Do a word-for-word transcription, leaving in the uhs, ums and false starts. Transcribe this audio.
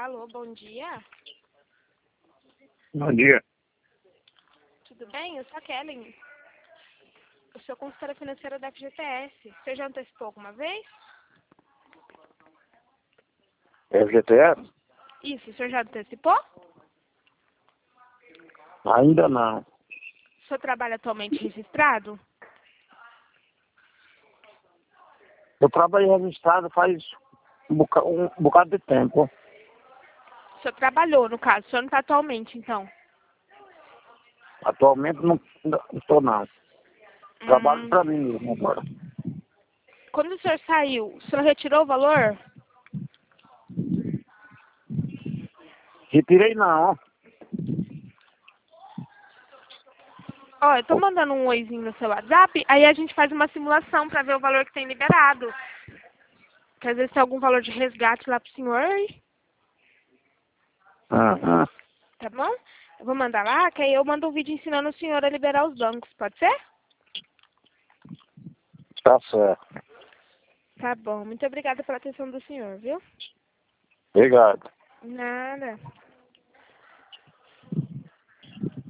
Alô, bom dia. Bom dia. Tudo bem? Eu sou a Kellen. Eu sou consultora financeira da F G T S. Você já antecipou alguma vez? F G T S? Isso, o senhor já antecipou? Ainda não. O senhor trabalha atualmente registrado? Eu trabalhei registrado faz um boca- um bocado de tempo. O senhor trabalhou, no caso. O senhor não está atualmente, então? Atualmente não estou não. Trabalho Hum, para mim mesmo agora. Quando o senhor saiu, o senhor retirou o valor? Retirei não, ó. Ó, eu tô mandando um oizinho no seu WhatsApp, aí a gente faz uma simulação pra ver o valor que tem liberado. Quer dizer, se tem algum valor de resgate lá pro senhor, Aham. tá bom? Eu vou mandar lá, que aí eu mando um vídeo ensinando o senhor a liberar os bancos, pode ser? Tá certo. Tá bom, muito obrigada pela atenção do senhor, viu? Obrigado. Nada.